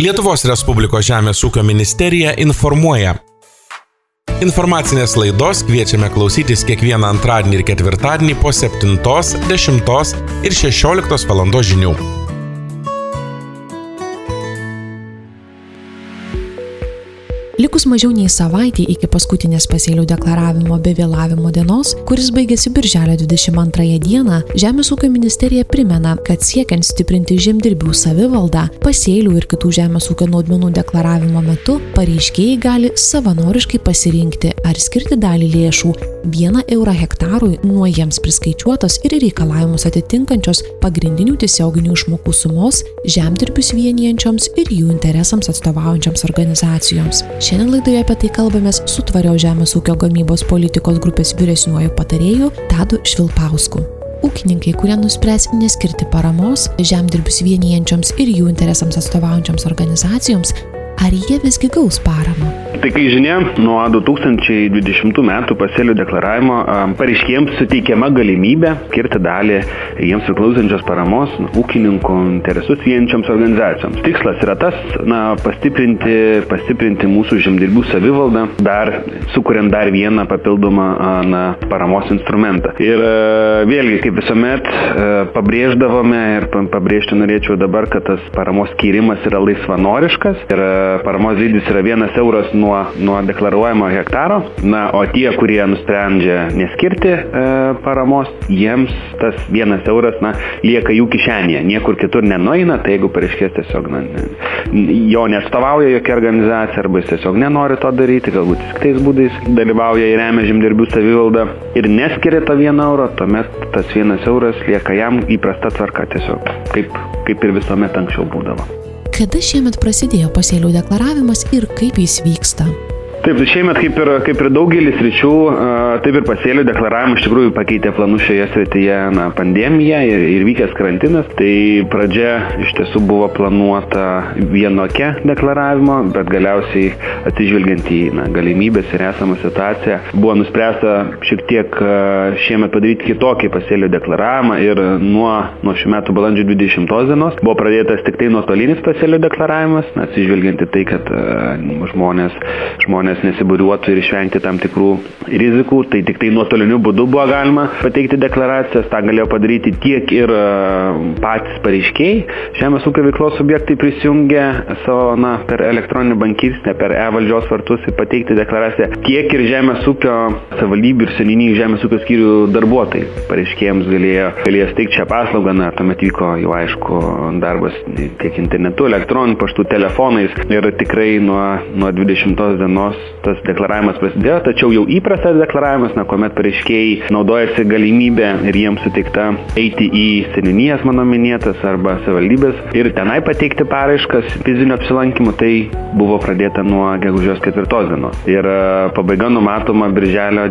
Lietuvos Respublikos Žemės ūkio ministerija informuoja. Informacinės laidos kviečiame klausytis kiekvieną antradienį ir ketvirtadienį po 7, 10 ir 16 valandos žinių. Likus mažiau nei savaitė iki paskutinės pasėlių deklaravimo be vėlavimo dienos, kuris baigėsi birželio 22 dieną, Žemės ūkio ministerija primena, kad siekiant stiprinti žemdirbių savivaldą, pasėlių ir kitų žemės ūkio naudmenų deklaravimo metu pareiškėjai gali savanoriškai pasirinkti ar skirti dalį lėšų 1 eurą hektarui nuo jiems priskaičiuotos ir reikalavimus atitinkančios pagrindinių tiesioginių išmokų sumos žemdirbius vienijančioms ir jų interesams atstovaujančioms organizacijoms. Šiandien laidoje apie tai kalbamės su Tvarios žemės ūkio gamybos politikos grupės vyresniuoju patarėju Tadu Švilpausku. Ūkininkai, kurie nuspręs neskirti paramos žemdirbius vienijančioms ir jų interesams atstovaujančioms organizacijoms, ar jie visgi gaus paramą? Tai kai žinia, nuo 2020 metų pasėlių deklaravimo pareiškėjams suteikiama galimybė skirti dalį jiems priklausančios paramos ūkininkų interesus vieniančioms organizacijoms. Tikslas yra tas, pastiprinti mūsų žemdirbių savivaldą, sukuriant dar vieną papildomą paramos instrumentą. Ir vėlgi, kaip visuomet, pabrėždavome ir pabrėžti norėčiau dabar, kad tas paramos skyrimas yra laisvanoriškas ir paramos dydis yra 1 euras nuo deklaruojamo hektaro, o tie, kurie nusprendžia neskirti paramos, jiems tas 1 euras lieka jų kišenėje, niekur kitur nenueina, tai jeigu pareiškės tiesiog jo neatstovauja jokia organizacija arba jis tiesiog nenori to daryti, galbūt jis kitais būdais dalyvauja ir remia žemdirbių savivaldą ir neskiria to 1 euro, tuomet tas 1 euras lieka jam įprasta tvarka tiesiog, kaip ir visuomet anksčiau būdavo. Kada šiemet prasidėjo pasėlių deklaravimas ir kaip jis vyksta? Taip, šiemet kaip ir daugelis sričių, taip ir pasėlių deklaravimą iš tikrųjų pakeitė planus šioje srityje pandemija ir vykęs karantinas. Tai pradžia iš tiesų buvo planuota vienokia deklaravimo, bet galiausiai atsižvelgiant į galimybės ir esamą situaciją, buvo nuspręsta šiek tiek šiemet padaryti kitokį pasėlių deklaravimą ir nuo šių metų balandžio 20 dienos buvo pradėtas tik tai nuotolinis pasėlių deklaravimas, atsižvelgiant į tai, kad žmonės nesibūriuotų ir išvengti tam tikrų rizikų, tai tik tai nuotoliniu būdu buvo galima pateikti deklaracijas, tą galėjo padaryti tiek ir patys pareiškėjai, žemės ūkio veiklos subjektai prisijungė savo per elektroninį bankystę, per e-valdžios vartus ir pateikti deklaraciją, tiek ir žemės ūkio savivaldybių ir seniūnijų žemės ūkio skyrių darbuotojai. Pareiškėjams galėjo steigti šią paslaugą, tuomet vyko jau aišku darbas tiek internetu, elektroniniu paštu, telefonais ir tikrai nuo 20 dienos tas deklaravimas prasidėjo, tačiau jau įprastas deklaravimas, kuomet pareiškėjai naudojasi galimybę ir jiems suteikta eiti į seniūnijas mano minėtas arba savivaldybės ir tenai pateikti paraiškas fizinio apsilankymų, tai buvo pradėta nuo gegužės 4 dienos. Ir pabaiga numatoma birželio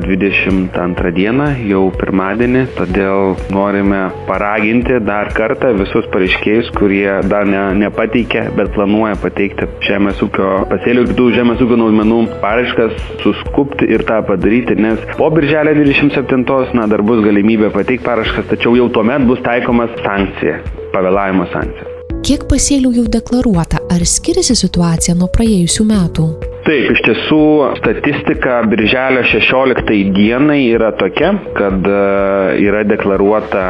22 dieną, jau pirmadienį, todėl norime paraginti dar kartą visus pareiškėjus, kurie dar nepateikė, bet planuoja pateikti žemės ūkio pasėlių ir kitų žemės ūkio naudmenų paraiškas suskubti ir tą padaryti, nes po birželio 27 dar bus galimybė pateikti paraiškas, tačiau jau tuomet bus taikomas sankcija, pavėlavimo sankcija. Kiek pasėlių jau deklaruota, ar skiriasi situacija nuo praėjusių metų? Taip, iš tiesų statistika birželio 16 dienai yra tokia, kad yra deklaruota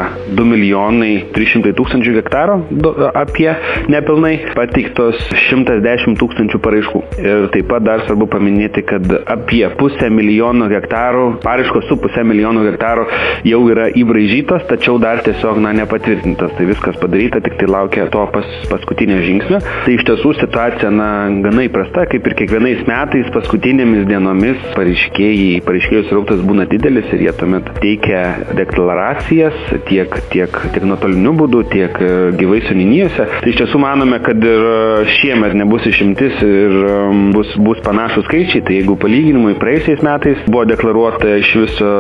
2 300 000 hektarų apie nepilnai, pateiktos 110 000 paraiškų. Ir taip pat dar svarbu paminėti, kad apie 500 000 hektarų, paraiškos su 500 000 hektarų jau yra įbraižytos, tačiau dar tiesiog nepatvirtintas. Tai viskas padaryta, tik tai laukia to paskutinio žingsnio. Tai iš tiesų situacija gana įprasta, kaip ir kiekvienais metais paskutinėmis dienomis pareiškėjų srautas būna didelis ir jie tuomet teikia deklaracijas tiek nuotoliniu būdu, tiek gyvai seniūnijose. Tai iš tiesų manome, kad ir šiemet nebus išimtis ir bus panašus skaičiai. Tai jeigu palyginimui praėjusiais metais buvo deklaruota iš viso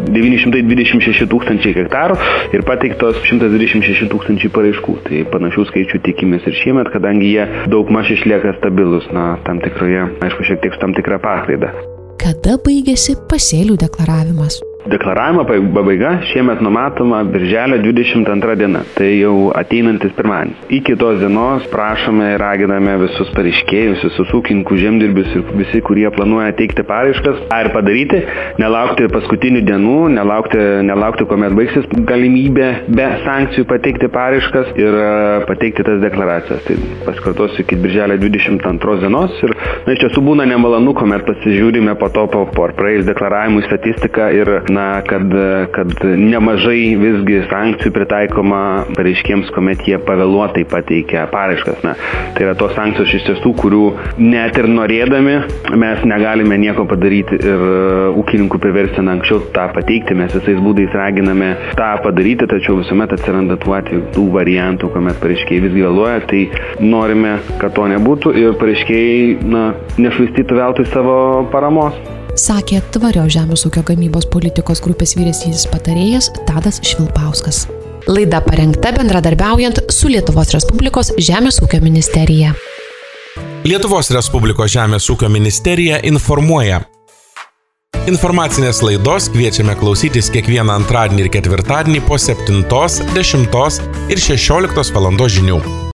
926 000 hektarų ir pateiktos 126 000 paraiškų. Tai panašių skaičių tikimės ir šiemet, kadangi jie daugmaž išlieka stabilus, tam tikroje, aišku, šiek tiek su tam tikra paklaida. Kada baigėsi pasėlių deklaravimas? Deklaravimo pabaiga šiemet numatoma birželio 22 diena, tai jau ateinantis pirmadienis. Iki tos dienos prašome ir raginame visus pareiškėjus, visus ūkininkų, žemdirbius ir visi, kurie planuoja teikti paraiškas, tą ir padaryti, nelaukti paskutinių dienų, nelaukti kuomet baigsis galimybė be sankcijų pateikti paraiškas ir pateikti tas deklaracijas. Tai pasikartosiu iki birželio 22 dienos ir iš tiesų būna nemalonu, kuomet pasižiūrime po to praėjus deklaravimui statistiką ir kad nemažai visgi sankcijų pritaikoma pareiškėjams, kuomet jie pavėluotai pateikia paraiškas. Tai yra tos sankcijos iš tiesų, kurių net ir norėdami mes negalime nieko padaryti ir ūkininkų priversti anksčiau tą pateikti. Mes visais būdais raginame tą padaryti, tačiau visuomet atsiranda tų variantų, kuomet pareiškėjai visgi vėluoja, tai norime, kad to nebūtų ir pareiškėjai nešvaistytų veltui savo paramos. Sakė tvarios žemės ūkio gamybos politikos grupės vyresnysis patarėjas Tadas Švilpauskas. Laida parengta bendradarbiaujant su Lietuvos Respublikos Žemės ūkio ministerija. Lietuvos Respublikos Žemės ūkio ministerija informuoja. Informacinės laidos kviečiame klausytis kiekvieną antradienį ir ketvirtadienį po 7, 10 ir 16 valandos žinių.